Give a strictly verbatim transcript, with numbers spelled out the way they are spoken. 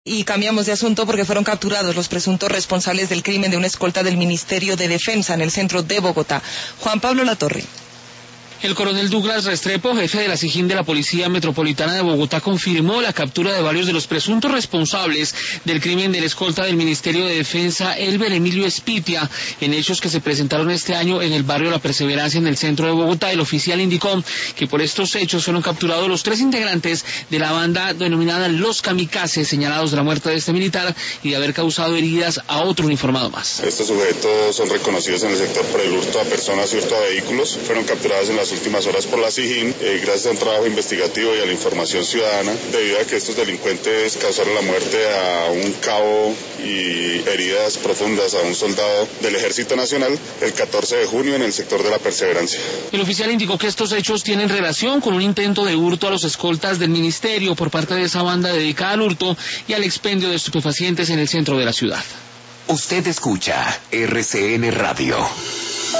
Y cambiamos de asunto porque fueron capturados los presuntos responsables del crimen de una escolta del Ministerio de Defensa en el centro de Bogotá. Juan Pablo Latorre. El coronel Douglas Restrepo, jefe de la SIJIN de la Policía Metropolitana de Bogotá, confirmó la captura de varios de los presuntos responsables del crimen de la escolta del Ministerio de Defensa, Elber Emilio Espitia, en hechos que se presentaron este año en el barrio La Perseverancia, en el centro de Bogotá. El oficial indicó que por estos hechos fueron capturados los tres integrantes de la banda denominada Los Kamikazes, señalados de la muerte de este militar y de haber causado heridas a otro uniformado más. Estos sujetos son reconocidos en el sector por el hurto a personas y hurto a vehículos. Fueron capturados en las últimas horas por la SIJIN, eh, gracias a un trabajo investigativo y a la información ciudadana, debido a que estos delincuentes causaron la muerte a un cabo y heridas profundas a un soldado del Ejército Nacional el catorce de junio en el sector de La Perseverancia. El oficial indicó que estos hechos tienen relación con un intento de hurto a los escoltas del ministerio por parte de esa banda dedicada al hurto y al expendio de estupefacientes en el centro de la ciudad. Usted escucha R C N Radio.